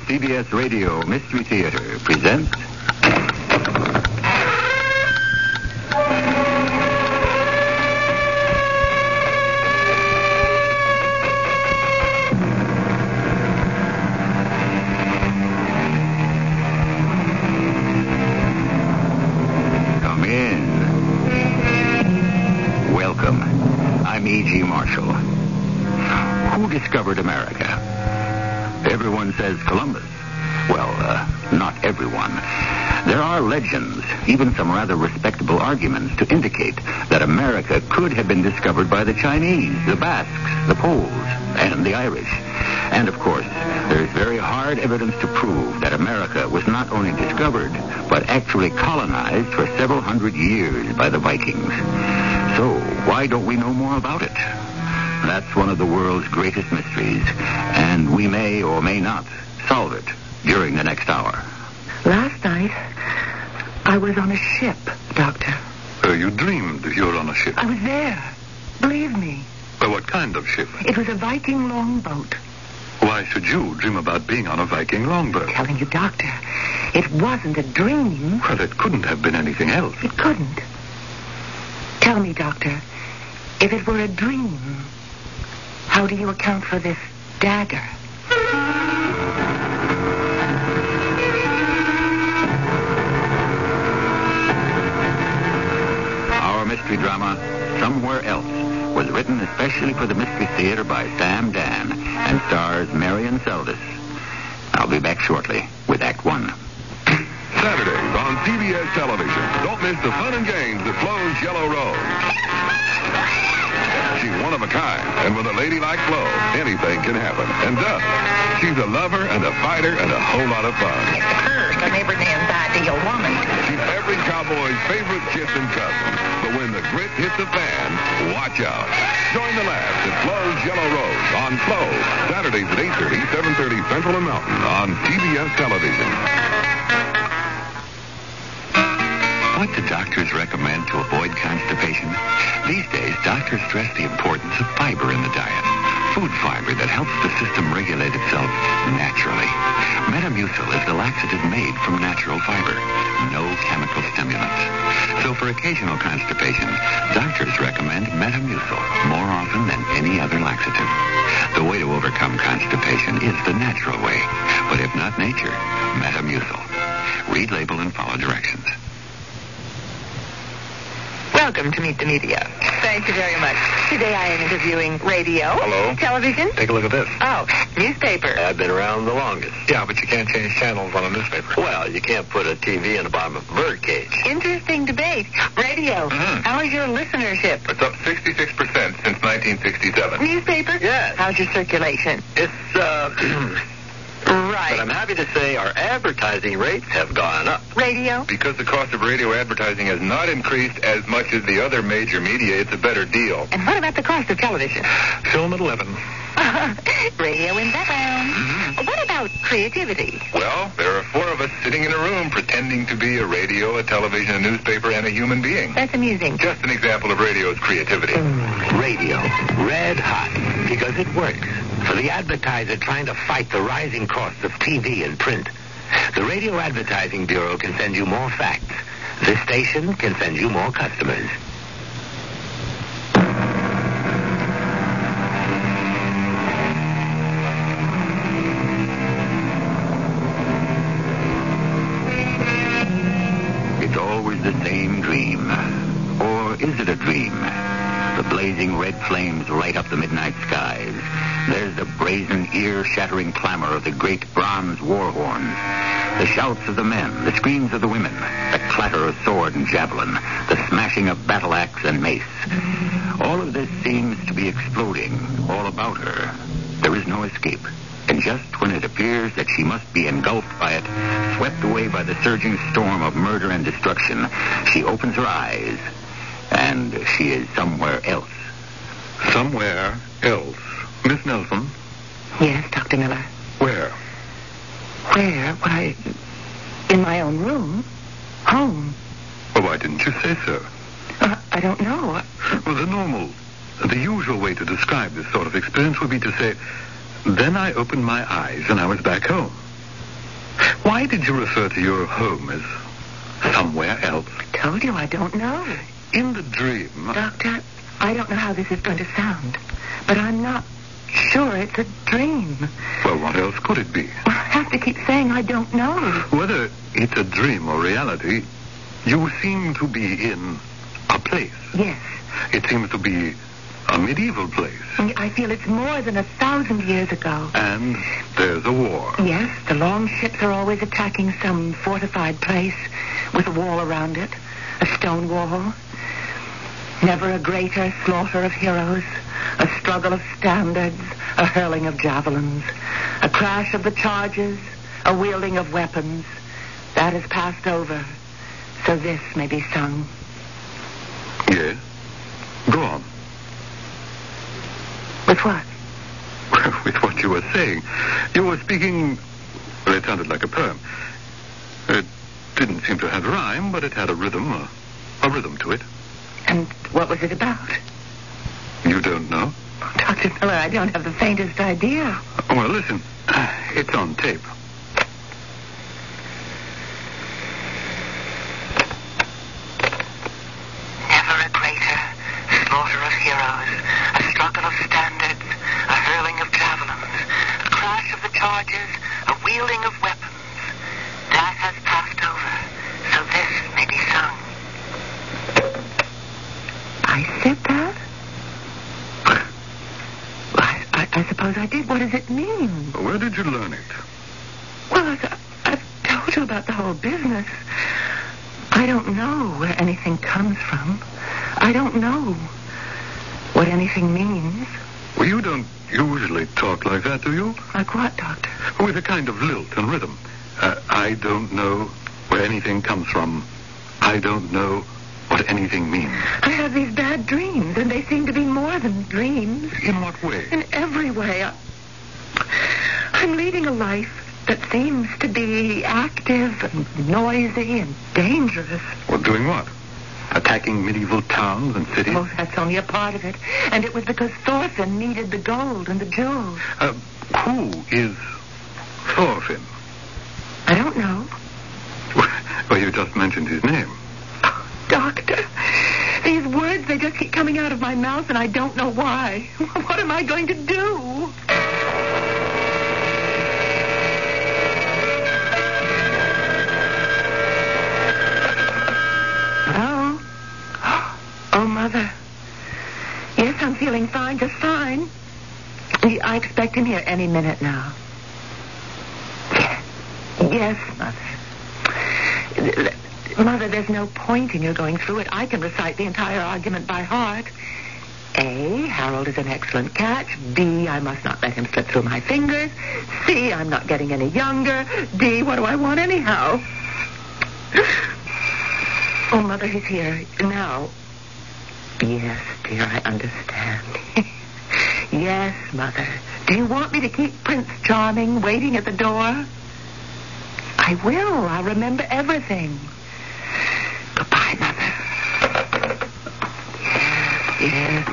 CBS Radio Mystery Theater presents... Come in. Welcome. I'm E.G. Marshall. Who discovered America? Everyone says Columbus. Well, not everyone. There are legends, even some rather respectable arguments to indicate that America could have been discovered by the Chinese, the Basques, the Poles, and the Irish. And, of course, there's very hard evidence to prove that America was not only discovered, but actually colonized for several hundred years by the Vikings. So, why don't we know more about it? That's one of the world's greatest mysteries, and we may or may not solve it during the next hour. Last night, I was on a ship, Doctor. You dreamed you were on a ship? I was there. Believe me. What kind of ship? It was a Viking longboat. Why should you dream about being on a Viking longboat? I'm telling you, Doctor, it wasn't a dream. Well, it couldn't have been anything else. It couldn't. Tell me, Doctor, if it were a dream, how do you account for this dagger? Our mystery drama, Somewhere Else, was written especially for the Mystery Theater by Sam Dan and stars Marion Seldes. I'll be back shortly with Act One. Saturdays on CBS television. Don't miss the fun and games that Flo's Yellow Rose. She's one of a kind, and with a lady like Flo, anything can happen. And does. She's a lover and a fighter and a whole lot of fun. It's the curse on Abraham's ideal woman. She's every cowboy's favorite kith and cousin. But when the grit hits the fan, watch out. Join the lads at Flo's Yellow Rose on Flo, Saturdays at 8:30, 7:30 Central and Mountain on TBS television. What do doctors recommend to avoid constipation? These days, doctors stress the importance of fiber in the diet. Food fiber that helps the system regulate itself naturally. Metamucil is the laxative made from natural fiber. No chemical stimulants. So for occasional constipation, doctors recommend Metamucil more often than any other laxative. The way to overcome constipation is the natural way. But if not nature, Metamucil. Read label and follow directions. Welcome to Meet the Media. Thank you very much. Today I am interviewing radio. Hello. Television. Take a look at this. Oh, newspaper. I've been around the longest. Yeah, but you can't change channels on a newspaper. Well, you can't put a TV in the bottom of a birdcage. Interesting debate. Radio. How is your listenership? It's up 66% since 1967. Newspaper? Yes. How's your circulation? It's, Right. But I'm happy to say our advertising rates have gone up. Radio? Because the cost of radio advertising has not increased as much as the other major media, it's a better deal. And what about the cost of television? Film at 11. Radio in background. What about creativity? Well, there are four of us sitting in a room pretending to be a radio, a television, a newspaper, and a human being. That's amusing. Just an example of radio's creativity. Radio, red hot, because it works. For the advertiser trying to fight the rising costs of TV and print, the Radio Advertising Bureau can send you more facts. This station can send you more customers. It's always the same dream. Or is it a dream? The blazing red flames light up the midnight skies. There's the brazen, ear-shattering clamor of the great bronze war horns. The shouts of the men, the screams of the women, the clatter of sword and javelin, the smashing of battle axe and mace. All of this seems to be exploding all about her. There is no escape. And just when it appears that she must be engulfed by it, swept away by the surging storm of murder and destruction, she opens her eyes, and she is somewhere else. Somewhere else. Miss Nelson? Yes, Dr. Miller. Where? Where? Why, in my own room. Home. Well, why didn't you say so? I don't know. Well, the usual way to describe this sort of experience would be to say, then I opened my eyes and I was back home. Why did you refer to your home as somewhere else? I told you I don't know. In the dream... Doctor, I don't know how this is going to sound, but I'm not sure it's a dream. Well, what else could it be? I have to keep saying I don't know. Whether it's a dream or reality, you seem to be in a place. Yes. It seems to be a medieval place. I feel it's more than 1,000 years ago. And there's a war. Yes, the long ships are always attacking some fortified place with a wall around it, a stone wall. Never a greater slaughter of heroes, a struggle of standards, a hurling of javelins, a crash of the charges, a wielding of weapons. That has passed over, so this may be sung. Yes. Go on. With what? With what you were saying. You were speaking... Well, it sounded like a poem. It didn't seem to have rhyme, but it had a rhythm to it. And what was it about? You don't know? Dr. Miller, I don't have the faintest idea. Well, listen. It's on tape. Never a greater slaughter of heroes, a struggle of standards, a hurling of javelins, a crash of the charges, a wielding of weapons. That has passed over, so this may be sung. I said that? I suppose I did. What does it mean? Where did you learn it? Well, I've told you about the whole business. I don't know where anything comes from. I don't know what anything means. Well, you don't usually talk like that, do you? Like what, Doctor? With a kind of lilt and rhythm. I don't know where anything comes from. I don't know what anything means. I have these bad dreams, and they seem to be more than dreams. In what way? In every way. I'm leading a life that seems to be active and noisy and dangerous. Well, doing what? Attacking medieval towns and cities? Oh, that's only a part of it. And it was because Thorfinn needed the gold and the jewels. Who is Thorfinn? I don't know. Well, you just mentioned his name. Oh, Doctor, these words, they just keep coming out of my mouth, and I don't know why. What am I going to do? Hello? Oh, Mother. Yes, I'm feeling fine, just fine. I expect him here any minute now. Yes, Mother. Mother, there's no point in your going through it. I can recite the entire argument by heart. A, Harold is an excellent catch. B, I must not let him slip through my fingers. C, I'm not getting any younger. D, what do I want anyhow? Oh, Mother, he's here now. Yes, dear, I understand. Yes, Mother. Do you want me to keep Prince Charming waiting at the door? I will. I'll remember everything. Goodbye, Mother. Yes.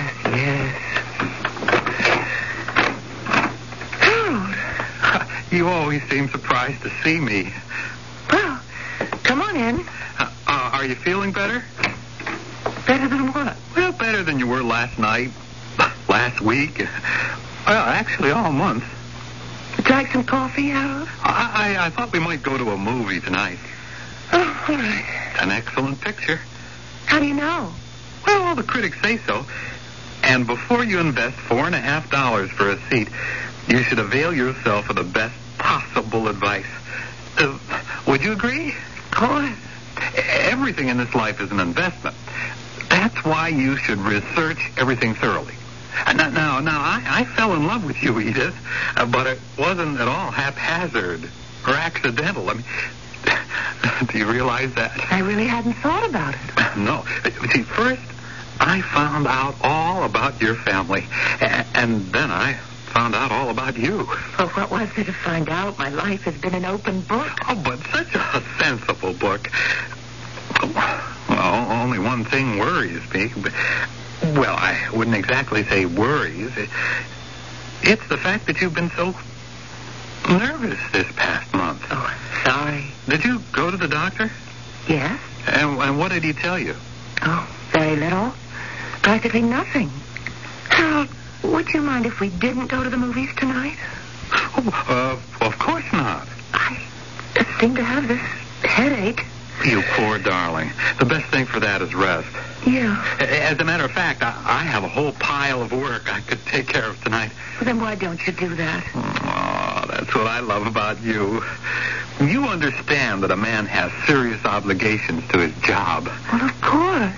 Harold. You always seem surprised to see me. Well, come on in. Are you feeling better? Better than what? Well, better than you were last night, last week. Well, actually, all month. Would you like some coffee, Harold? I thought we might go to a movie tonight. Oh, all right. It's an excellent picture. How do you know? Well, all the critics say so. And before you invest $4.50 for a seat, you should avail yourself of the best possible advice. Would you agree? Of course. Everything in this life is an investment. That's why you should research everything thoroughly. Now, I fell in love with you, Edith, but it wasn't at all haphazard or accidental. I mean, do you realize that? I really hadn't thought about it. No. See, first, I found out all about your family, and then I found out all about you. Well, what was there to find out? My life has been an open book. Oh, but such a sensible book. Well, only one thing worries me. Well, I wouldn't exactly say worries. It's the fact that you've been so nervous this past month. Oh, sorry. Did you go to the doctor? Yes? And what did he tell you? Oh, very little. Practically nothing. Harold, would you mind if we didn't go to the movies tonight? Oh, of course not. I seem to have this headache. You poor darling. The best thing for that is rest. Yeah. As a matter of fact, I have a whole pile of work I could take care of tonight. Well, then why don't you do that? Oh, that's what I love about you. You understand that a man has serious obligations to his job. Well, of course.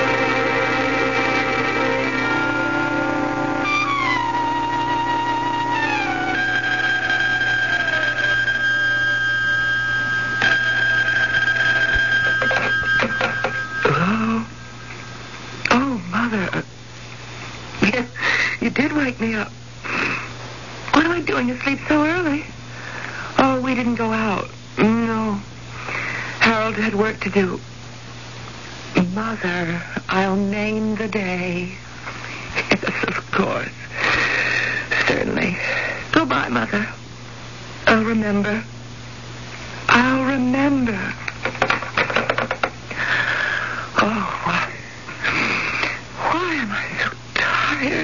You did wake me up. What am I doing asleep so early? Oh, we didn't go out. No. Harold had work to do. Mother, I'll name the day. Yes, of course. Certainly. Goodbye, Mother. I'll remember. I'll remember. Oh, why am I so tired?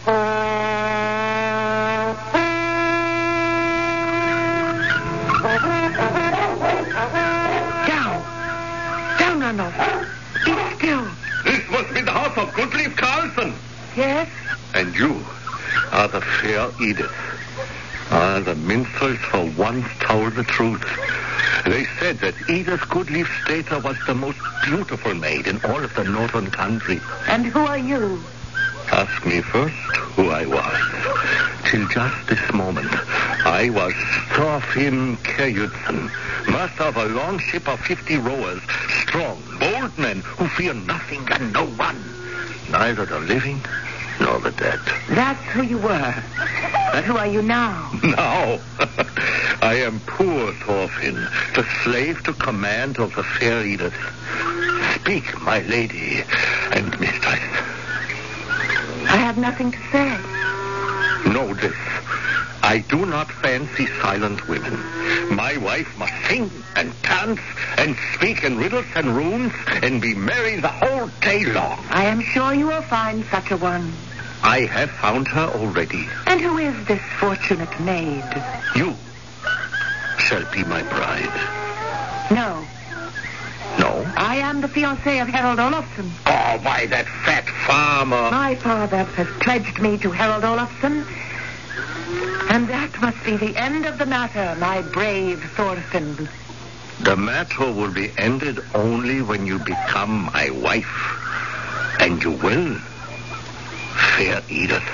Down, Randolph. Be still. This must be the house of Goodleaf Carlson. Yes? And you are the fair Edith. The minstrels for once told the truth. They said that Edith Goodleaf Stater was the most beautiful maid in all of the northern country. And who are you? Ask me first who I was. Till just this moment, I was Thorfinn Kjærjudsen, master of a long ship of 50 rowers, strong, bold men who fear nothing and no one, neither the living nor the dead. That's who you were. But who are you now? Now, I am poor Thorfinn, the slave to command of the fair Edith. Speak, my lady and mistress. I have nothing to say. Know this. I do not fancy silent women. My wife must sing and dance and speak in riddles and runes and be merry the whole day long. I am sure you will find such a one. I have found her already. And who is this fortunate maid? You shall be my bride. No. No? I am the fiancée of Harold Olafsson. Oh, why, that fat farmer. My father has pledged me to Harold Olafsson. And that must be the end of the matter, my brave Thorfinn. The matter will be ended only when you become my wife. And you will, fair Edith.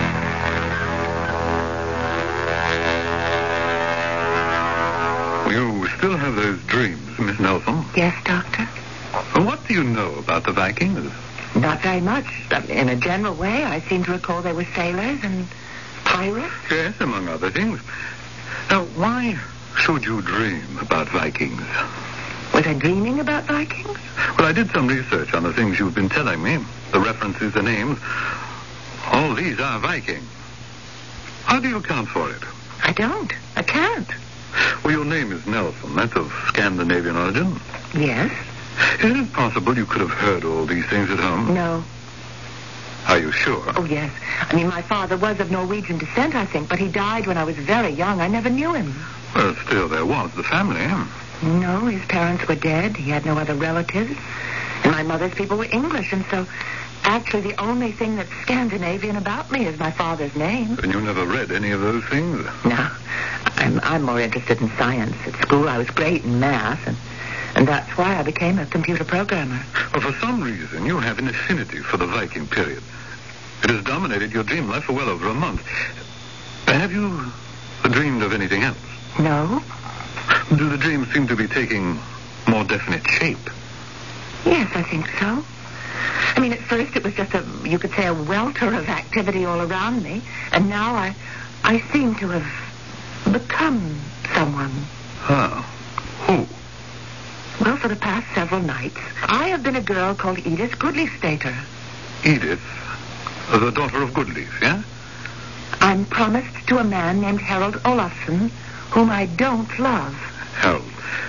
You still have those dreams, Miss Nelson? Yes, Doctor? What do you know about the Vikings? Not very much. In a general way, I seem to recall they were sailors and pirates. Yes, among other things. Now, why should you dream about Vikings? Was I dreaming about Vikings? Well, I did some research on the things you've been telling me. The references, the names. All these are Viking. How do you account for it? I don't. I can't. Well, your name is Nelson. That's of Scandinavian origin. Yes? Is it possible you could have heard all these things at home? No. Are you sure? Oh, yes. I mean, my father was of Norwegian descent, I think, but he died when I was very young. I never knew him. Well, still, there was the family. No, his parents were dead. He had no other relatives. And my mother's people were English, and so actually the only thing that's Scandinavian about me is my father's name. And you never read any of those things? No. I'm more interested in science. At school, I was great in math, and that's why I became a computer programmer. Well, for some reason, you have an affinity for the Viking period. It has dominated your dream life for well over a month. Have you dreamed of anything else? No. Do the dreams seem to be taking more definite shape? Yes, I think so. I mean, at first it was just you could say, a welter of activity all around me. And now I seem to have become someone. Huh. Who? Well, for the past several nights, I have been a girl called Edith Goodleaf Stater. Edith? The daughter of Goodleaf, yeah? I'm promised to a man named Harold Olafsson, whom I don't love. Harold.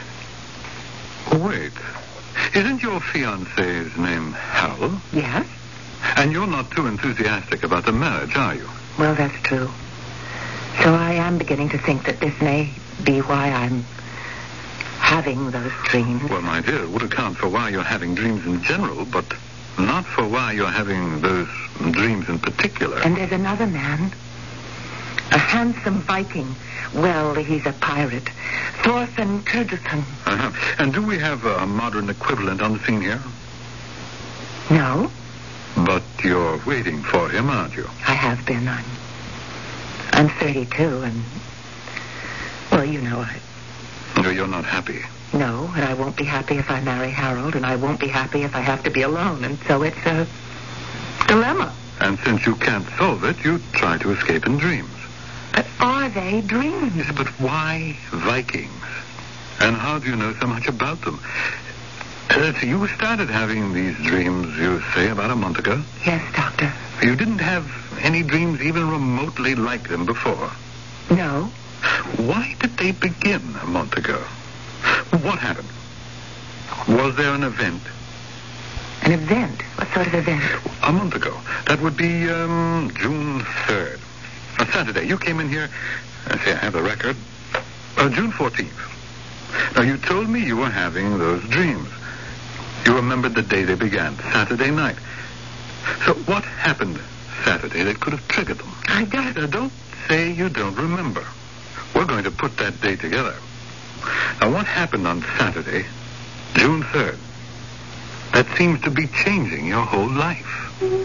Wait. Isn't your fiancé's name Harold? Yes? And you're not too enthusiastic about the marriage, are you? Well, that's true. So I am beginning to think that this may be why I'm having those dreams. Well, my dear, it would account for why you're having dreams in general, but not for why you're having those dreams in particular. And there's another man. A handsome Viking. Well, he's a pirate. Thorfinn Turgesson. Uh-huh. And do we have a modern equivalent on the scene here? No, But you're waiting for him, aren't you? I have been. I'm 32, and... Well, you know, No, you're not happy. No, and I won't be happy if I marry Harold, and I won't be happy if I have to be alone, and so it's a dilemma. And since you can't solve it, you try to escape in dreams. But are they dreams? Yes, but why Vikings? And how do you know so much about them? So you started having these dreams, you say, about a month ago? Yes, Doctor. You didn't have any dreams even remotely like them before. No. Why did they begin a month ago? What happened? Was there an event? An event? What sort of event? A month ago. That would be June 3rd. A Saturday. You came in here. I have the record. June 14th. Now, you told me you were having those dreams. You remembered the day they began, Saturday night. So what happened Saturday that could have triggered them? I don't... Don't say you don't remember. We're going to put that day together. Now, what happened on Saturday, June 3rd, that seems to be changing your whole life?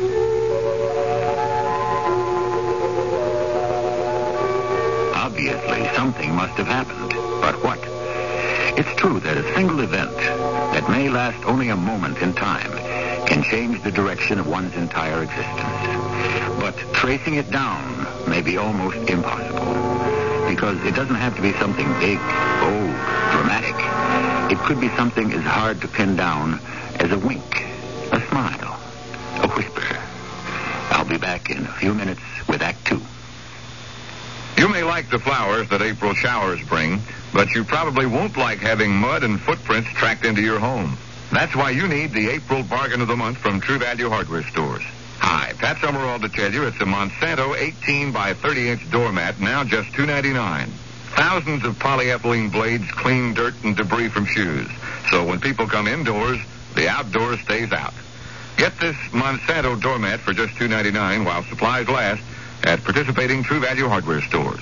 Obviously, something must have happened. But what? It's true that a single event that may last only a moment in time can change the direction of one's entire existence. But tracing it down may be almost impossible, because it doesn't have to be something big, bold, dramatic. It could be something as hard to pin down as a wink, a smile, a whisper. I'll be back in a few minutes with Act 2. You may like the flowers that April showers bring, but you probably won't like having mud and footprints tracked into your home. That's why you need the April Bargain of the Month from True Value Hardware Stores. Hi, Pat Summerall to tell you it's a Monsanto 18 by 30-inch doormat, now just $2.99. Thousands of polyethylene blades clean dirt and debris from shoes. So when people come indoors, the outdoors stays out. Get this Monsanto doormat for just $2.99 while supplies last at participating True Value Hardware Stores.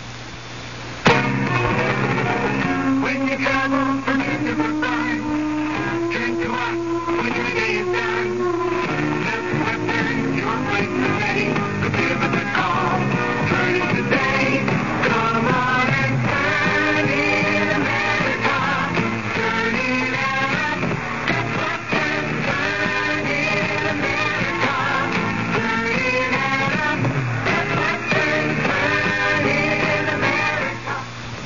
When you travel from different times, turn to us when your day is done. Just Western, your place to stay. Give us a call. Turn it today. Come on and turn it America. Turn it out. That's Western. Turn it America. Turn it out. That's Western. Turn it America.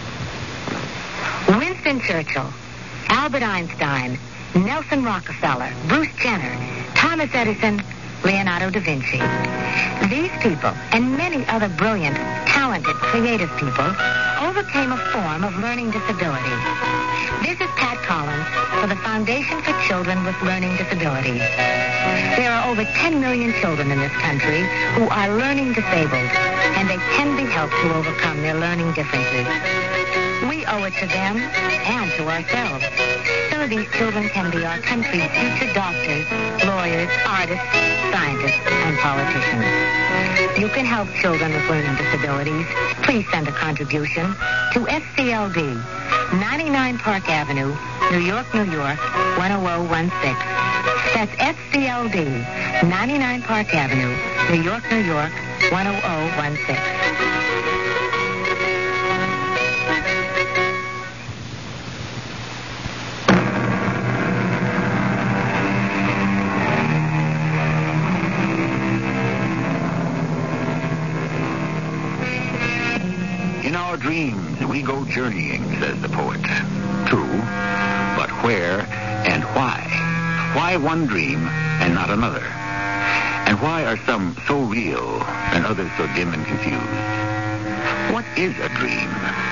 Winston Churchill, Albert Einstein, Nelson Rockefeller, Bruce Jenner, Thomas Edison, Leonardo da Vinci. These people, and many other brilliant, talented, creative people, overcame a form of learning disability. This is Pat Collins for the Foundation for Children with Learning Disabilities. There are over 10 million children in this country who are learning disabled, and they can be helped to overcome their learning differences. We owe it to them and to ourselves. So these children can be our country's future doctors, lawyers, artists, scientists, and politicians. You can help children with learning disabilities. Please send a contribution to SCLD, 99 Park Avenue, New York, New York, 10016. That's SCLD, 99 Park Avenue, New York, New York, 10016. In our dreams, we go journeying, says the poet. True, but where and why? Why one dream and not another? And why are some so real and others so dim and confused? What is a dream?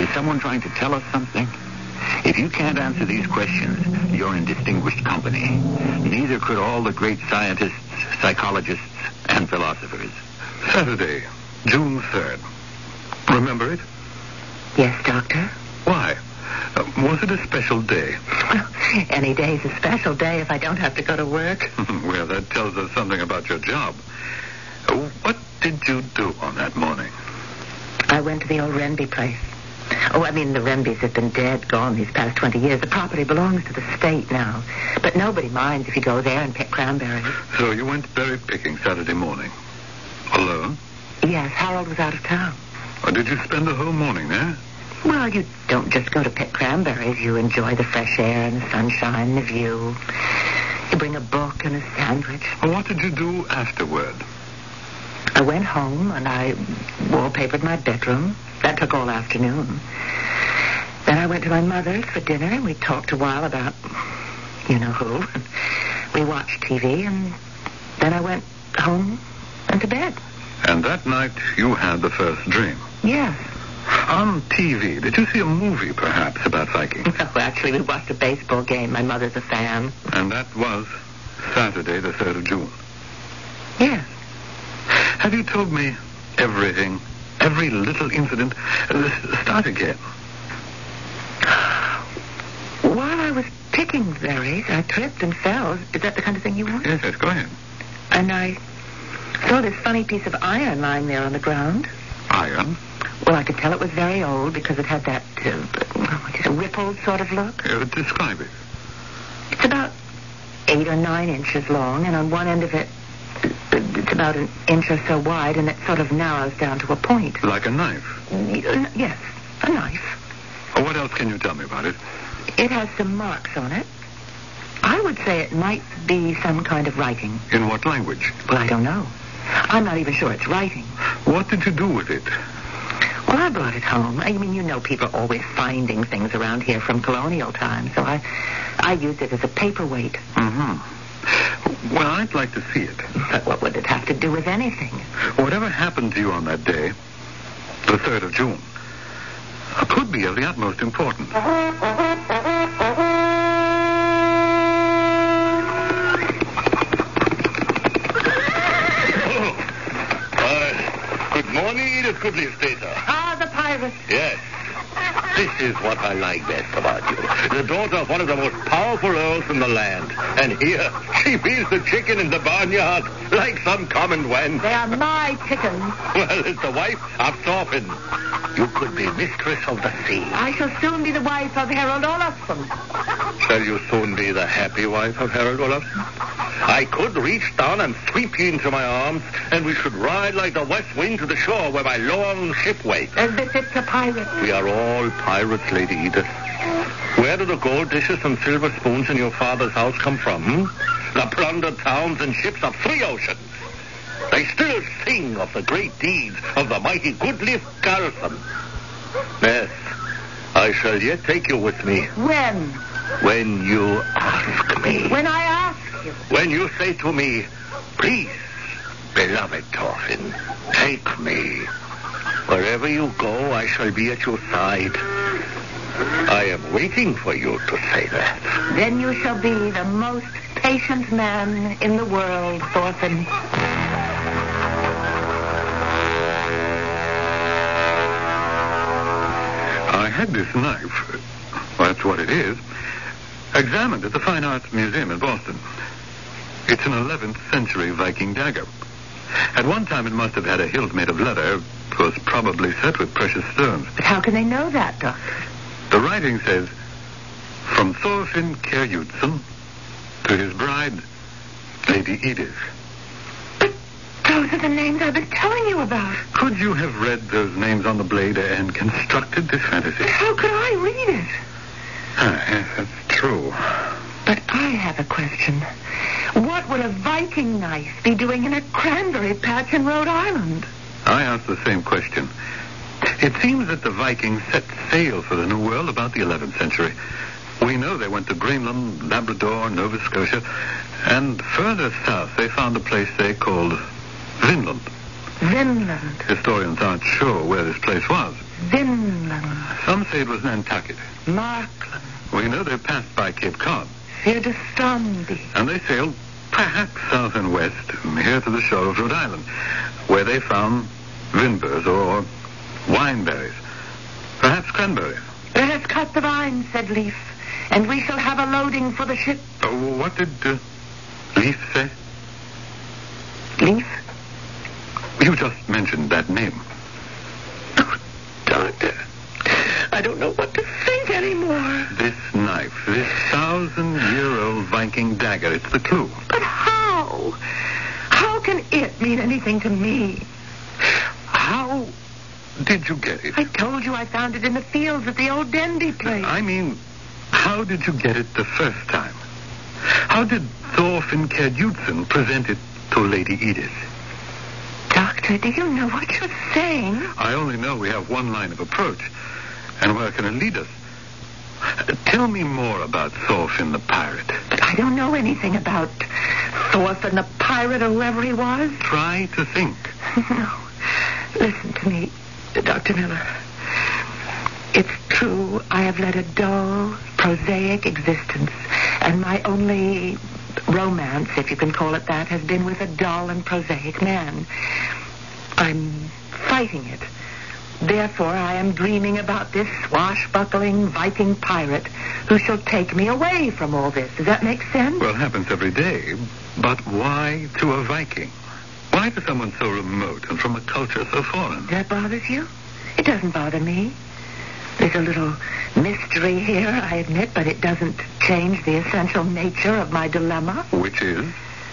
Is someone trying to tell us something? If you can't answer these questions, you're in distinguished company. Neither could all the great scientists, psychologists, and philosophers. Saturday, June 3rd. Remember it? Yes, Doctor? Why? Was it a special day? Well, any day's a special day if I don't have to go to work. Well, that tells us something about your job. What did you do on that morning? I went to the old Renby place. Oh, I mean, the Renbys have been dead, gone these past 20 years. The property belongs to the state now. But nobody minds if you go there and pick cranberries. So you went berry picking Saturday morning? Alone? Yes, Harold was out of town. Or did you spend the whole morning there? Well, you don't just go to pick cranberries. You enjoy the fresh air and the sunshine and the view. You bring a book and a sandwich. Well, what did you do afterward? I went home and I wallpapered my bedroom. That took all afternoon. Then I went to my mother's for dinner and we talked a while about you know who. We watched TV and then I went home and to bed. And that night you had the first dream? Yes. On TV, did you see a movie, perhaps, about Vikings? No, actually, we watched a baseball game. My mother's a fan. And that was Saturday, the 3rd of June? Yes. Have you told me everything? Every little incident? Start again. While I was picking berries, I tripped and fell. Is that the kind of thing you want? Yes, go ahead. And I saw this funny piece of iron lying there on the ground. Iron? Well, I could tell it was very old because it had that rippled sort of look. Describe it. It's about 8 or 9 inches long, and on one end of it, it's about an inch or so wide, and it sort of narrows down to a point. Like a knife? Yes, a knife. What else can you tell me about it? It has some marks on it. I would say it might be some kind of writing. In what language? Well, I don't know. I'm not even sure it's writing. What did you do with it? Well, I brought it home. I mean, you know people are always finding things around here from colonial times, so I used it as a paperweight. Mm-hmm. Well, I'd like to see it. But what would it have to do with anything? Whatever happened to you on that day, the 3rd of June, could be of the utmost importance. Good morning, Edith Goodley-Stater. Ah, the pirates. Yes. This is what I like best about you. The daughter of one of the most powerful earls in the land. And here, she feeds the chicken in the barnyard like some common wench. They are my chickens. Well, it's the wife of Thorfinn. You could be mistress of the sea. I shall soon be the wife of Harold Olafsson. Shall you soon be the happy wife of Harold Olafsson? I could reach down and sweep you into my arms, and we should ride like the west wind to the shore where my long ship waits. As befits a pirate. We are all pirates, Lady Edith. Where do the gold dishes and silver spoons in your father's house come from? The plundered towns and ships of 3 oceans. They still sing of the great deeds of the mighty Goodliff Garrison. Yes, I shall yet take you with me. When? When you ask me. When I ask you. When you say to me, please, beloved Thorfinn, take me. Wherever you go, I shall be at your side. I am waiting for you to say that. Then you shall be the most patient man in the world, Thorfinn. I had this knife, that's what it is, examined at the Fine Arts Museum in Boston. It's an 11th century Viking dagger. At one time it must have had a hilt made of leather. It was probably set with precious stones. But how can they know that, Doctor? The writing says, from Thorfinn Kjærjudsen to his bride, Lady Edith. But those are the names I've been telling you about. Could you have read those names on the blade and constructed this fantasy? But how could I read it? Yes, that's true. But I have a question. What would a Viking knife be doing in a cranberry patch in Rhode Island? I asked the same question. It seems that the Vikings set sail for the New World about the 11th century. We know they went to Greenland, Labrador, Nova Scotia, and further south they found a place they called Vinland. Vinland. Historians aren't sure where this place was. Vinland. Some say it was Nantucket. Markland. We know they passed by Cape Cod. Sirdstrandi. And they sailed perhaps south and west, here to the shore of Rhode Island, where they found vinbers or wineberries. Perhaps cranberries. Let us cut the vines, said Leaf, and we shall have a loading for the ship. What did Leaf say? Leaf? You just mentioned that name. Oh, Doctor, I don't know what to think anymore. This knife, this 1,000-year-old Viking dagger, it's the clue. But how? How can it mean anything to me? How did you get it? I told you I found it in the fields at the old Dendy place. I mean, how did you get it the first time? How did Thorfinn Kjærjudsen present it to Lady Edith? Doctor, do you know what you're saying? I only know we have one line of approach. And where can it lead us? Tell me more about Thorfinn the pirate. But I don't know anything about Thorfinn the pirate or whoever he was. Try to think. No. Listen to me, Dr. Miller. It's true, I have led a dull, prosaic existence, and my only romance, if you can call it that, has been with a dull and prosaic man. I'm fighting it. Therefore, I am dreaming about this swashbuckling Viking pirate who shall take me away from all this. Does that make sense? Well, it happens every day. But why to a Viking? Why to someone so remote and from a culture so foreign? That bothers you? It doesn't bother me. There's a little mystery here, I admit, but it doesn't change the essential nature of my dilemma. Which is?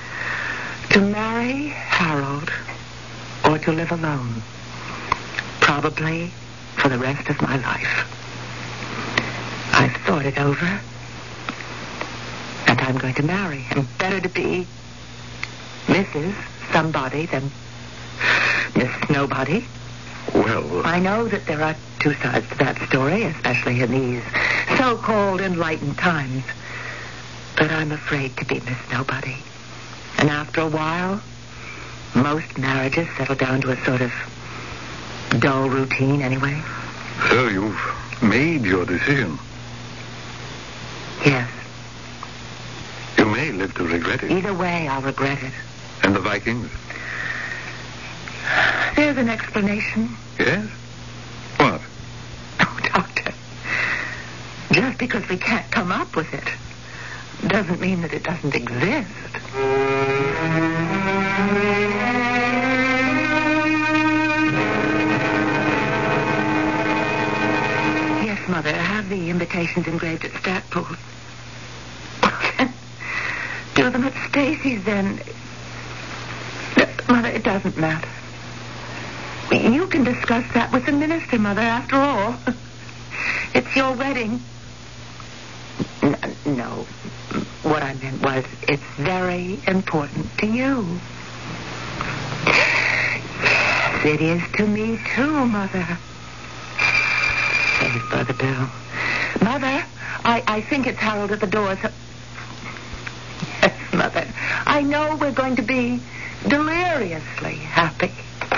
To marry Harold or to live alone. Probably for the rest of my life. I've thought it over. And I'm going to marry. And better to be Mrs. Somebody than Miss Nobody. Well, I know that there are two sides to that story, especially in these so-called enlightened times. But I'm afraid to be Miss Nobody. And after a while, most marriages settle down to a sort of dull routine anyway. So you've made your decision. Yes. You may live to regret it. Either way, I'll regret it. And the Vikings? There's an explanation. Yes? What? Oh, Doctor. Just because we can't come up with it doesn't mean that it doesn't exist. Yes, Mother, I have the invitations engraved at Stackpool. Do them at Stacy's, then. Mother, it doesn't matter. You can discuss that with the minister, Mother, after all. It's your wedding. No. What I meant was, it's very important to you. Yes, it is to me, too, Mother. Saved by the bell. Mother, I think it's Harold at the door. So... Yes, Mother. I know we're going to be deliriously happy.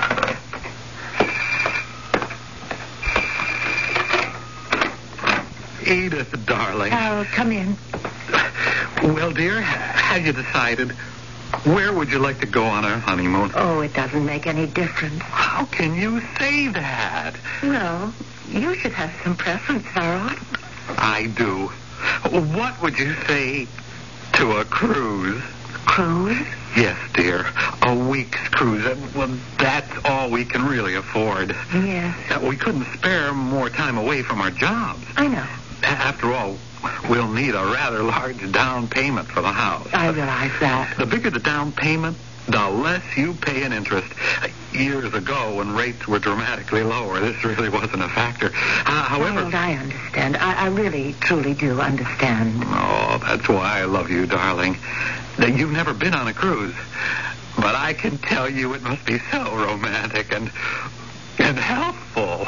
Edith, darling. Harold, come in. Well, dear, have you decided? Where would you like to go on our honeymoon? Oh, it doesn't make any difference. How can you say that? Well, you should have some preference, Harold. I do. What would you say to a cruise? Cruise? Yes, dear. A week's cruise. Well, that's all we can really afford. Yes. We couldn't spare more time away from our jobs. I know. After all, we'll need a rather large down payment for the house. I realize that. The bigger the down payment, the less you pay in interest. Years ago, when rates were dramatically lower, this really wasn't a factor. However... Harold, I understand. I really, truly do understand. Oh, that's why I love you, darling. That you've never been on a cruise. But I can tell you it must be so romantic and helpful.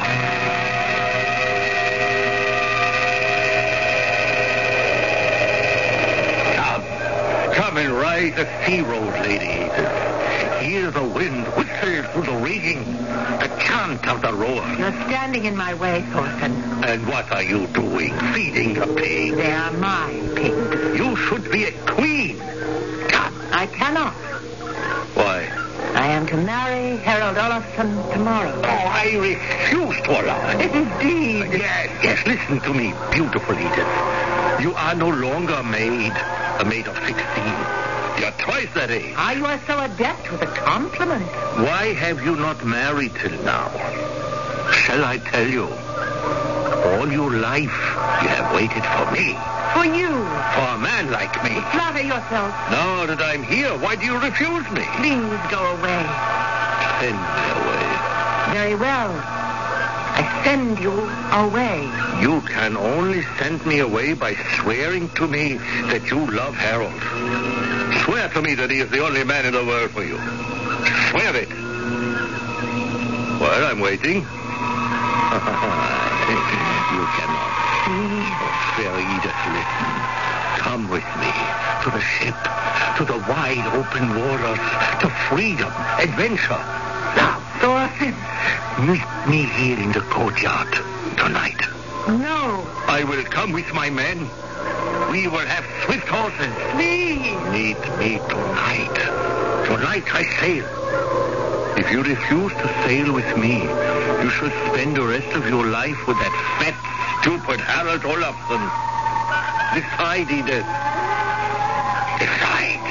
Coming right, the sea road, ladies. Hear the wind whistle whistle through the rigging, the chant of the roar. You're standing in my way, Thorfinn. And what are you doing? Feeding the pig? They are my pigs. You should be a queen. Come. I cannot. Why? I am to marry Harold Olafsson tomorrow. Oh, I refuse to allow it. Indeed. Yes, listen to me, beautiful Edith. You are no longer a maid of 16. You're twice that age. Ah, you are so adept with a compliment. Why have you not married till now? Shall I tell you? All your life, you have waited for me. For you. For a man like me. Flatter yourself. Now that I'm here, why do you refuse me? Please go away. Send me away. Very well. I send you away. You can only send me away by swearing to me that you love Harold. Swear to me that he is the only man in the world for you. Swear it. Well, I'm waiting. You cannot. Fair Edith, listen. Come with me to the ship, to the wide open waters, to freedom, adventure. Now, Thorfinn. meet me here in the courtyard tonight. No. I will come with my men. We will have swift horses. Please. Meet me tonight. Tonight I sail. If you refuse to sail with me, you should spend the rest of your life with that fat, stupid Harold Olafsson. Decide, Edith. Decide.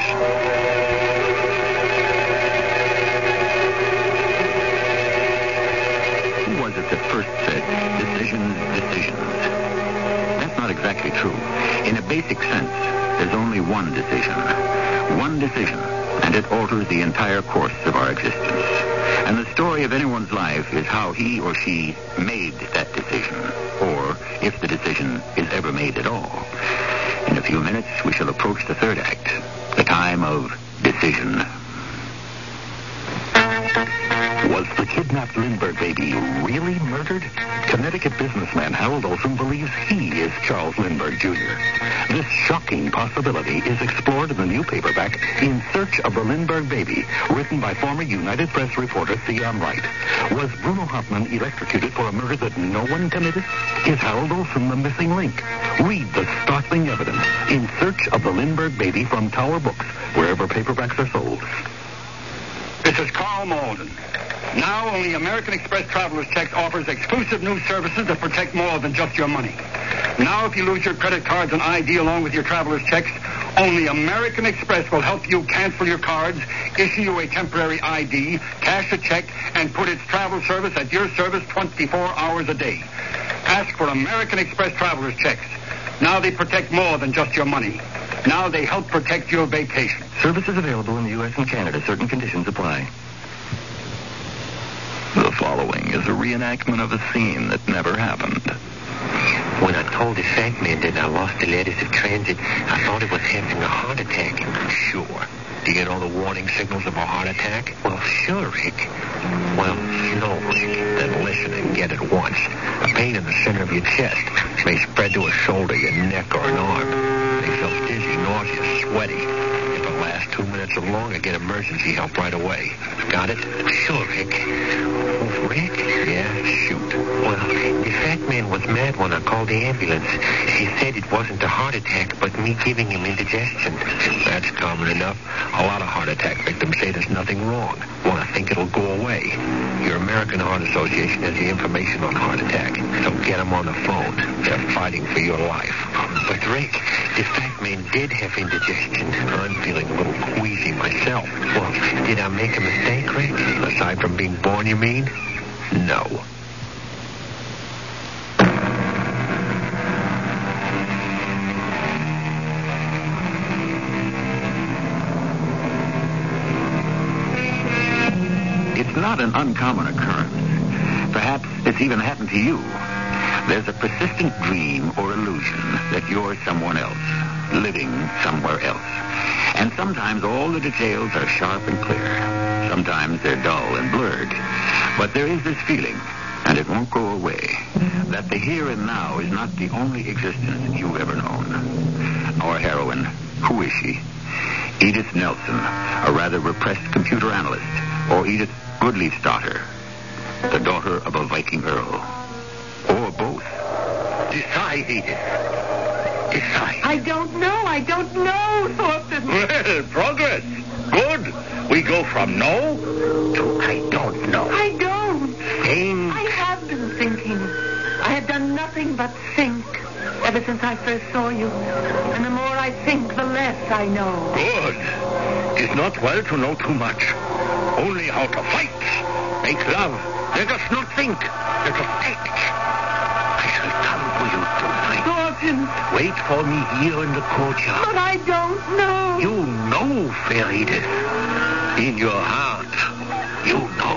Who was it that first said, decisions? That's not exactly true. In a basic sense, there's only one decision. One decision, and it alters the entire course of our existence. And the story of anyone's life is how he or she made that decision, or if the decision is ever made at all. In a few minutes, we shall approach the third act, the time of decision. Was the kidnapped Lindbergh baby really murdered? Connecticut businessman Harold Olson believes he is Charles Lindbergh Jr. This shocking possibility is explored in the new paperback In Search of the Lindbergh Baby, written by former United Press reporter Theon Wright. Was Bruno Hauptmann electrocuted for a murder that no one committed? Is Harold Olson the missing link? Read the startling evidence In Search of the Lindbergh Baby from Tower Books, wherever paperbacks are sold. This is Carl Malden. Now only American Express Traveler's Checks offers exclusive new services that protect more than just your money. Now if you lose your credit cards and ID along with your traveler's checks, only American Express will help you cancel your cards, issue you a temporary ID, cash a check, and put its travel service at your service 24 hours a day. Ask for American Express Traveler's Checks. Now they protect more than just your money. Now they help protect your vacation. Services available in the U.S. and Canada. Certain conditions apply. The following is a reenactment of a scene that never happened. When I told the fat man that I lost the letters of transit, I thought it was having a heart attack. Sure. Do you get all the warning signals of a heart attack? Well, sure, Rick. Well, slowly. Then listen and get it once. A pain in the center of your chest may spread to a shoulder, your neck, or an arm. They feel dizzy, nauseous, sweaty. If it lasts 2 minutes or longer, get emergency help right away. Got it? Sure, Rick. Oh, Rick? Yeah, shoot. Well, the fat man was mad when I called the ambulance. She said it wasn't a heart attack, but me giving him indigestion. That's common enough. A lot of heart attack victims say there's nothing wrong. Want to think it'll go away. Your American Heart Association has the information on heart attack, so get them on the phone. They're fighting for your life. But, Rick, the fat man did have indigestion. I'm feeling a little queasy myself. Well, did I make a mistake, Rick? Aside from being born, you mean? No. It's not an uncommon occurrence. Perhaps it's even happened to you. There's a persistent dream or illusion that you're someone else, living somewhere else. And sometimes all the details are sharp and clear. Sometimes they're dull and blurred. But there is this feeling, and it won't go away, that the here and now is not the only existence you've ever known. Our heroine, who is she? Edith Nelson, a rather repressed computer analyst, or Edith Goodleaf's daughter, the daughter of a Viking earl, or both? Decide, Edith. Decide. I don't know, Thorfinn. Well, progress. Good. We go from no to I don't know. I don't. Think. I have been thinking. I have done nothing but think ever since I first saw you. And the more I think, the less I know. Good. It's not well to know too much. Only how to fight. Make love. Let us not think. Let us act. I shall come for you tonight. Thorfinn. Wait for me here in the courtyard. But I don't know. You know, fair Edith. In your heart, you know.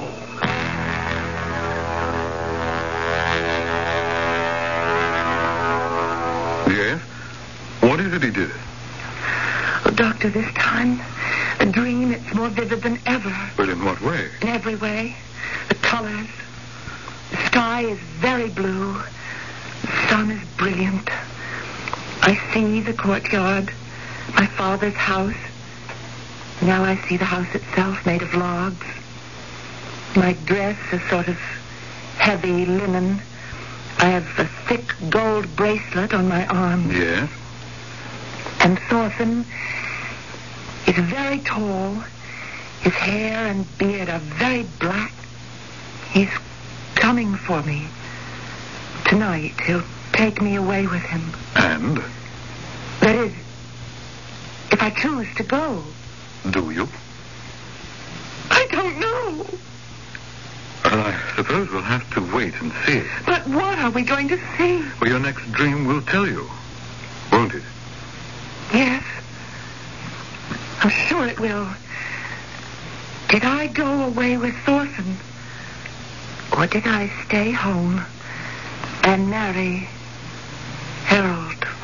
Yes? What is it he did? Oh, Doctor, this time, the dream, it's more vivid than ever. But in what way? In every way. The colors. The sky is very blue. The sun is brilliant. I see the courtyard, my father's house. Now I see the house itself made of logs. My dress, a sort of heavy linen. I have a thick gold bracelet on my arm. Yes? And Thorfinn is very tall. His hair and beard are very black. He's coming for me. Tonight, he'll take me away with him. And? That is, if I choose to go. Do you? I don't know. Well, I suppose we'll have to wait and see. But what are we going to see? Well, your next dream will tell you, won't it? Yes. I'm sure it will. Did I go away with Thorfinn? Or did I stay home and marry Harold?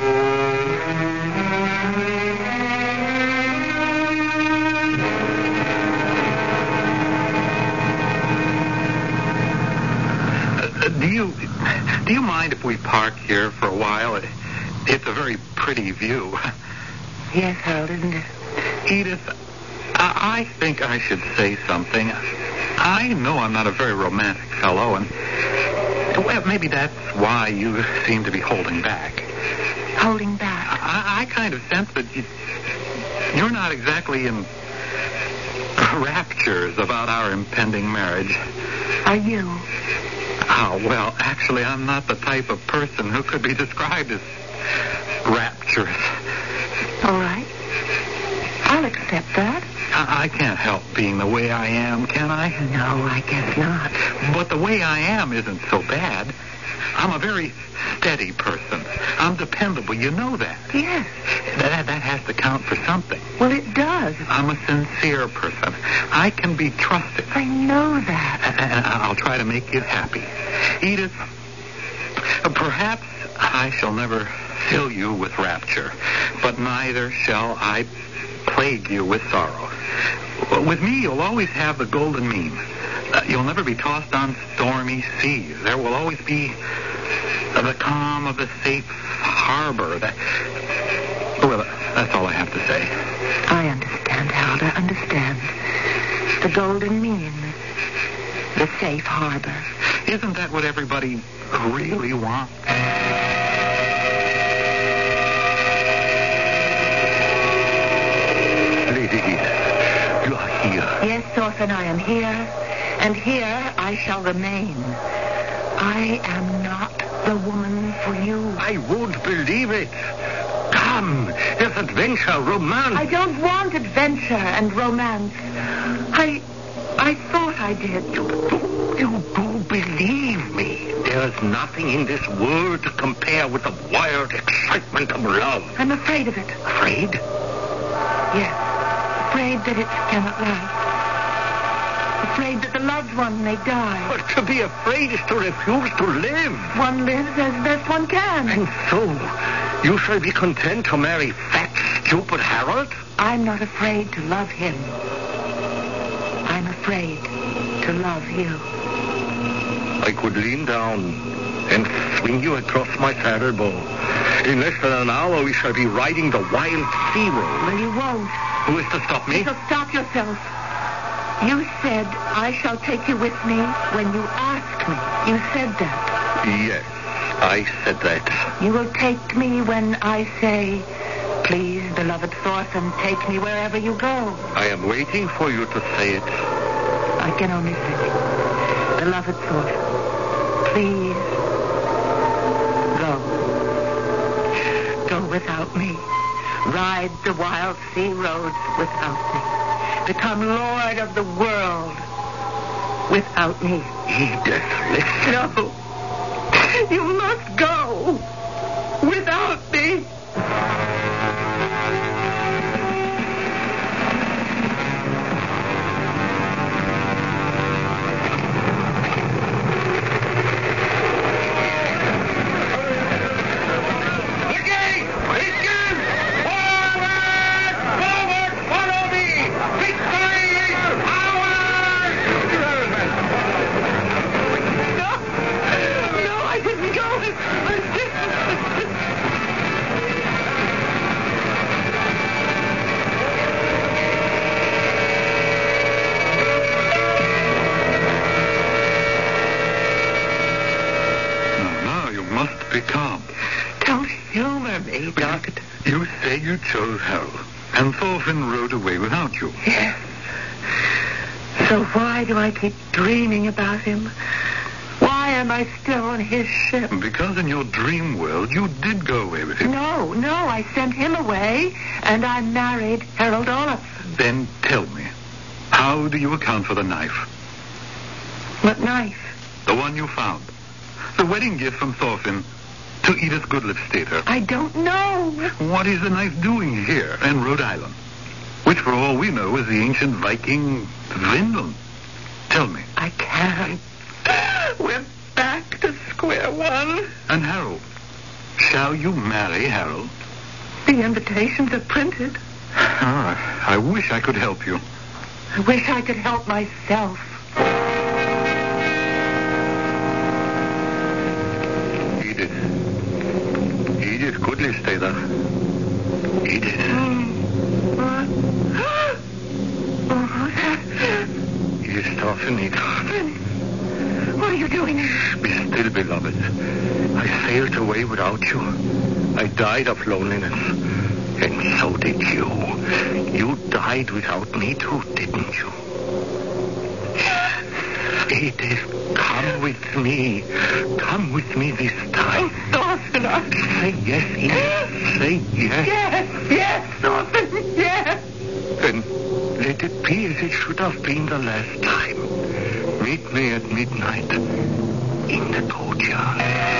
Do you mind if we park here for a while? It's a very pretty view. Yes, Harold, isn't it? Edith, I think I should say something. I know I'm not a very romantic fellow, and well, maybe that's why you seem to be holding back. Holding back? I kind of sense that you're not exactly in raptures about our impending marriage. Are you? Oh, well, actually, I'm not the type of person who could be described as rapturous. All right. I'll accept that. I can't help being the way I am, can I? No, I guess not. But the way I am isn't so bad. I'm a very steady person. I'm dependable. You know that. Yes. That has to count for something. Well, it does. I'm a sincere person. I can be trusted. I know that. And I'll try to make you happy. Edith, perhaps I shall never fill you with rapture, but neither shall I plague you with sorrow. With me, you'll always have the golden mean. You'll never be tossed on stormy seas. There will always be the calm of the safe harbor. Well, that's all I have to say. I understand, Harold. I understand. The golden mean. The safe harbor. Isn't that what everybody really wants? Lady Edith, you are here. Yes, Thorfinn, I am here. And here I shall remain. I am not the woman for you. I won't believe it. Come, there's adventure, romance. I don't want adventure and romance. I thought I did. You do believe me. There's nothing in this world to compare with the wild excitement of love. I'm afraid of it. Afraid? Yes. Afraid that it cannot last. Afraid that the loved one may die. But to be afraid is to refuse to live. One lives as best one can. And so, you shall be content to marry fat, stupid Harold? I'm not afraid to love him. I'm afraid to love you. I could lean down and swing you across my saddlebow. In less than an hour, we shall be riding the wild sea road. Well, you won't. Who is to stop me? So stop yourself. You said, I shall take you with me when you ask me. You said that. Yes, I said that. You will take me when I say, please, beloved Thorfinn, take me wherever you go. I am waiting for you to say it. I can only say, beloved Thorfinn, please, go. Go without me. Ride the wild sea roads without me. Become lord of the world without me. Edith, listen. No. You must go without me. You say you chose Harold, and Thorfinn rode away without you. Yes. So why do I keep dreaming about him? Why am I still on his ship? Because in your dream world, you did go away with him. No, I sent him away, and I married Harold Olafsson. Then tell me, how do you account for the knife? What knife? The one you found. The wedding gift from Thorfinn to Edith Goodlifstater. I don't know. What is the knife doing here in Rhode Island? Which, for all we know, is the ancient Viking Vinland. Tell me. I can't. We're back to square one. And Harold? Shall you marry Harold? The invitations are printed. I wish I could help you. I wish I could help myself. Edith Goodlifstater. Edith. What? Who's that? Yes, Thorfinn. What are you doing? Be still, beloved. I sailed away without you. I died of loneliness. And so did you. You died without me too, didn't you? Edith, come with me. Come with me this time. Oh, Thorfinn. Say yes, Edith. Say yes. Yes, Thorfinn, yes. Then let it be as it should have been the last time. Meet me at midnight in the courtyard.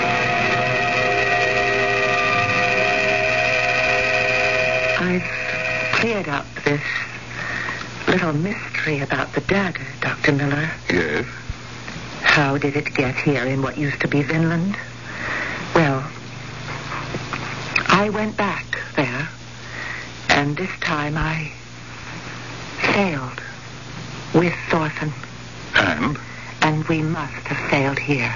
I've cleared up this little mystery about the dagger, Dr. Miller. Yes? How did it get here in what used to be Vinland? Well, I went back there, and this time I sailed with Thorfinn. And? And we must have sailed here.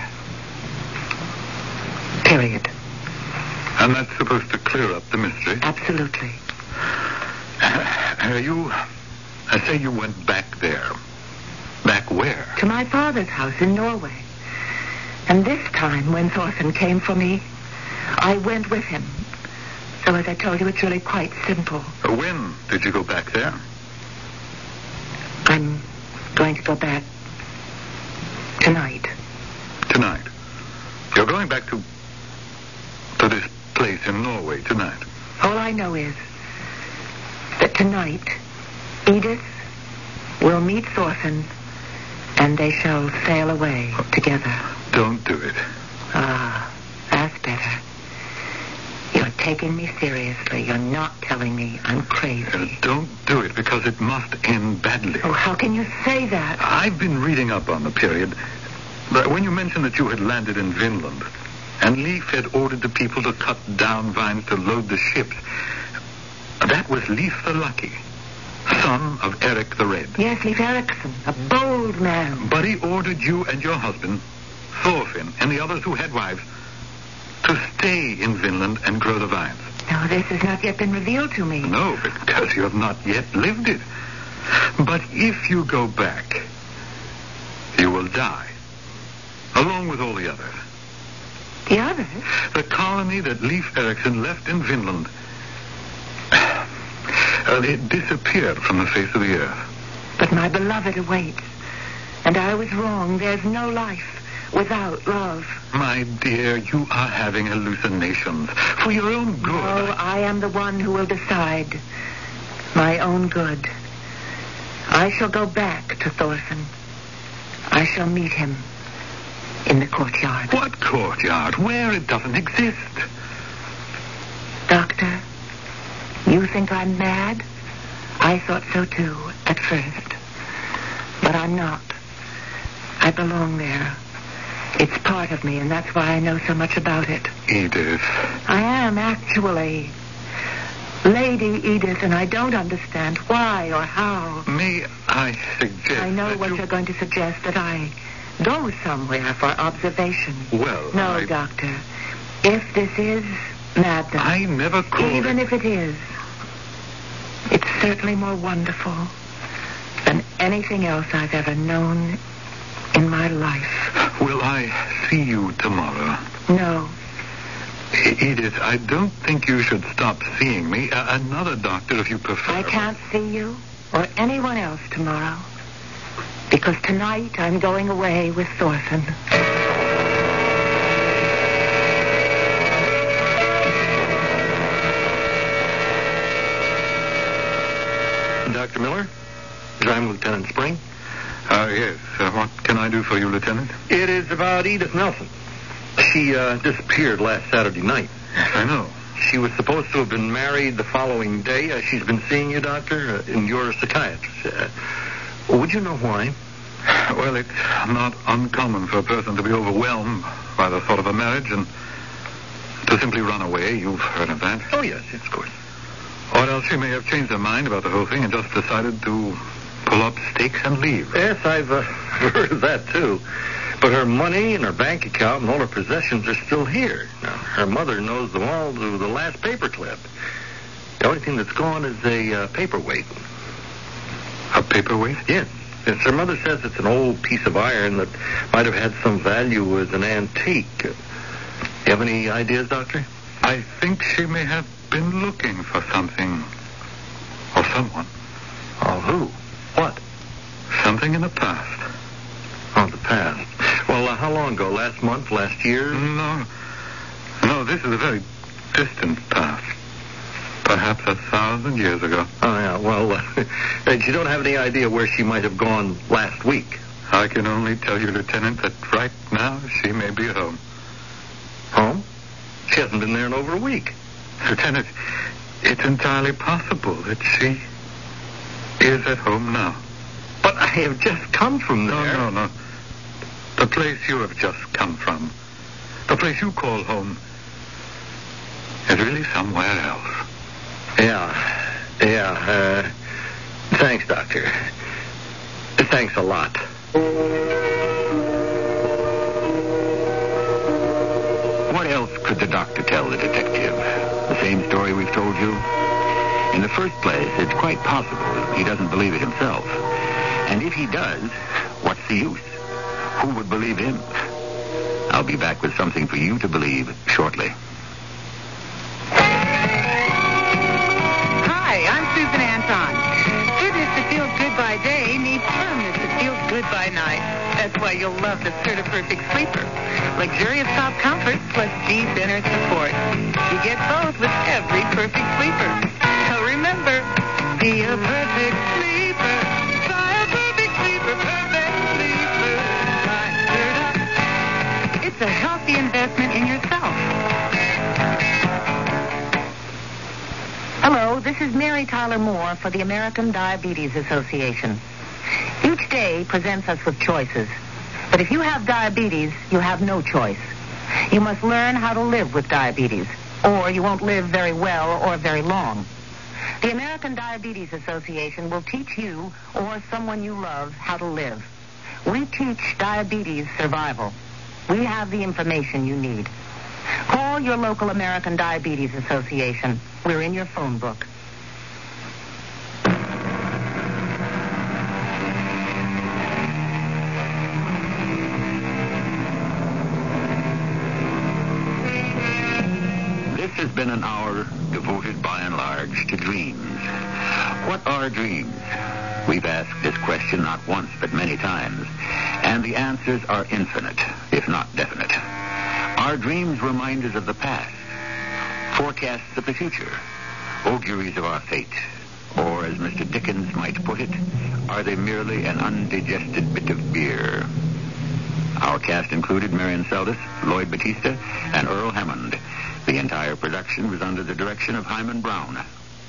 Period. And that's supposed to clear up the mystery? Absolutely. I say you went back there. Back where? To my father's house in Norway. And this time, when Thorfinn came for me, I went with him. So as I told you, it's really quite simple. When did you go back there? I'm going to go back tonight. Tonight? You're going back to this place in Norway tonight? All I know is that tonight, Edith will meet Thorfinn, and they shall sail away together. Don't do it. Ah, that's better. You're taking me seriously. You're not telling me I'm crazy. Don't do it, because it must end badly. Oh, how can you say that? I've been reading up on the period. But when you mentioned that you had landed in Vinland, and Leif had ordered the people to cut down vines to load the ships, that was Leif the Lucky, son of Eric the Red. Yes, Leif Erikson, a bold man. But he ordered you and your husband, Thorfinn, and the others who had wives, to stay in Vinland and grow the vines. No, this has not yet been revealed to me. No, because you have not yet lived it. But if you go back, you will die, along with all the others. The others? The colony that Leif Erikson left in Finland. It disappeared from the face of the earth. But my beloved awaits. And I was wrong. There's no life without love. My dear, you are having hallucinations for your own good. No, I am the one who will decide. My own good. I shall go back to Thorfinn. I shall meet him in the courtyard. What courtyard? Where? It doesn't exist. Doctor, you think I'm mad? I thought so too, at first. But I'm not. I belong there. It's part of me, and that's why I know so much about it. Edith. I am, actually. Lady Edith, and I don't understand why or how. May I suggest... I know what you're going to suggest, that I go somewhere for observation. Well, No, Doctor. If this is madness... I never called Even if it is, it's certainly more wonderful than anything else I've ever known in my life. Will I see you tomorrow? No. Edith, I don't think you should stop seeing me. Another doctor, if you prefer. I can't see you or anyone else tomorrow. Because tonight I'm going away with Thorfinn. Dr. Miller? I'm Lieutenant Spring. Yes. What can I do for you, Lieutenant? It is about Edith Nelson. She disappeared last Saturday night. I know. She was supposed to have been married the following day. She's been seeing you, Doctor, and you're a psychiatrist. Would you know why? Well, it's not uncommon for a person to be overwhelmed by the thought of a marriage and to simply run away. You've heard of that. Oh, yes, of course. Or else she may have changed her mind about the whole thing and just decided to pull up stakes and leave. Yes, I've heard of that, too. But her money and her bank account and all her possessions are still here. Now, her mother knows them all to the last paperclip. The only thing that's gone is a paperweight. A paperweight? Yes. Yes. Her mother says it's an old piece of iron that might have had some value as an antique. You have any ideas, Doctor? I think she may have been looking for something or someone. Oh, who? What? Something in the past. Oh, the past. Well, how long ago? Last month? Last year? No, this is a very distant past. Perhaps 1,000 years ago. Oh, yeah. Well, you don't have any idea where she might have gone last week? I can only tell you, Lieutenant, that right now she may be at home. Home? She hasn't been there in over a week. Lieutenant, it's entirely possible that she is at home now. But I have just come from there. No. The place you have just come from, the place you call home, is really somewhere else. Yeah. Thanks, Doctor. Thanks a lot. What else could the doctor tell the detective? The same story we've told you? In the first place, it's quite possible he doesn't believe it himself. And if he does, what's the use? Who would believe him? I'll be back with something for you to believe shortly. Hi, I'm Susan Anton. Goodness that feels good by day needs firmness that feels good by night. That's why you'll love the Certa-Perfect Sleeper. Luxurious top comfort plus deep inner support. You get both with every perfect sleeper. So remember, be a perfect sleeper. Try a perfect sleeper, perfect sleeper. Try Certa. It's a healthy investment in yourself. Hello, this is Mary Tyler Moore for the American Diabetes Association. Each day presents us with choices. But if you have diabetes, you have no choice. You must learn how to live with diabetes, or you won't live very well or very long. The American Diabetes Association will teach you or someone you love how to live. We teach diabetes survival. We have the information you need. Call your local American Diabetes Association. We're in your phone book. This has been an hour devoted by and large to dreams. What are dreams? We've asked this question not once but many times, and the answers are infinite, if not definite. Are dreams reminders of the past? Forecasts of the future? Auguries of our fate? Or, as Mr. Dickens might put it, are they merely an undigested bit of beer? Our cast included Marion Seldes, Lloyd Batista, and Earl Hammond. The entire production was under the direction of Hyman Brown.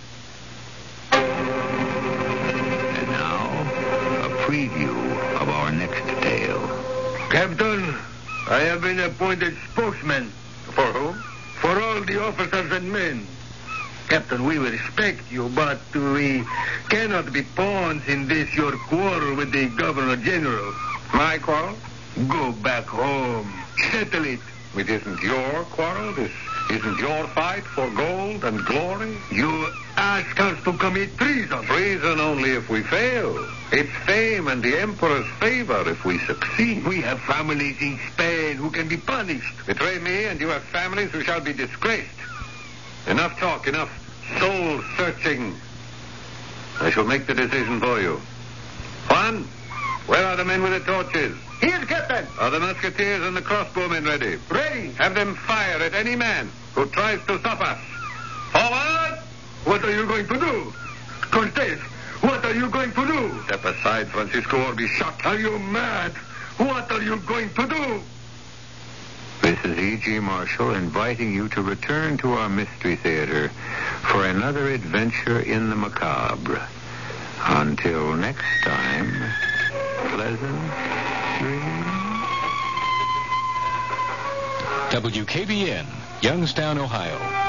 And now, a preview of our next tale. Captain, I have been appointed spokesman. For whom? For all the officers and men. Captain, we respect you, but we cannot be pawns in this your quarrel with the Governor General. My quarrel? Go back home. Settle it. It isn't your quarrel. This isn't your fight for gold and glory. You ask us to commit treason. Treason only if we fail. It's fame and the Emperor's favor if we succeed. We have families in Spain who can be punished. Betray me and you have families who shall be disgraced. Enough talk, enough soul-searching. I shall make the decision for you. Juan, where are the men with the torches? Here, Captain. Are the musketeers and the crossbowmen ready? Ready. Have them fire at any man who tries to stop us. Forward! What are you going to do? Cortez, what are you going to do? Step aside, Francisco, or be shot. Are you mad? What are you going to do? This is E.G. Marshall inviting you to return to our Mystery Theater for another adventure in the macabre. Until next time, pleasant dreams. WKBN, Youngstown, Ohio.